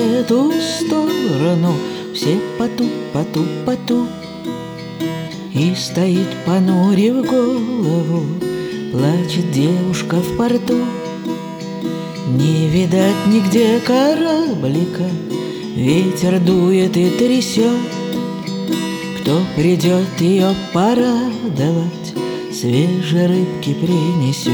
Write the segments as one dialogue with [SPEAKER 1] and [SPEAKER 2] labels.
[SPEAKER 1] эту сторону, все поту, поту, поту. И стоит, понурив голову, плачет девушка в порту. Не видать нигде кораблика, ветер дует и трясет. Кто придет ее порадовать, свежей рыбки принесет.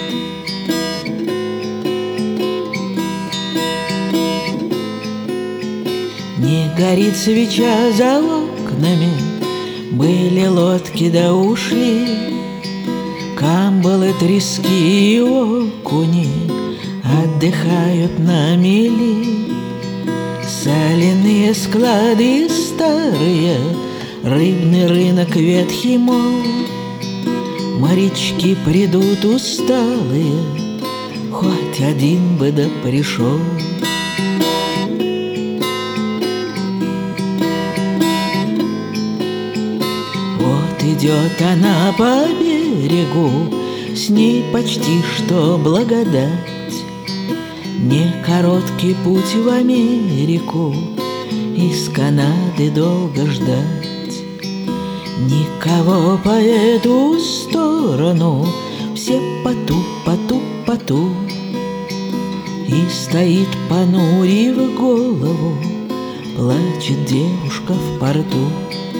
[SPEAKER 1] Не горит свеча за окнами, были лодки да ушли. Камбалы, трески и окуни отдыхают на мели. Соляные склады старые, рыбный рынок ветхий мол. Морячки придут усталые, хоть один бы да пришел. Вот идет она по берегу, с ней почти что благодать. Не короткий путь в Америку, из Канады долго ждать. Никого по эту сторону, все поту, поту, поту. И стоит, понурив голову, плачет девушка в порту.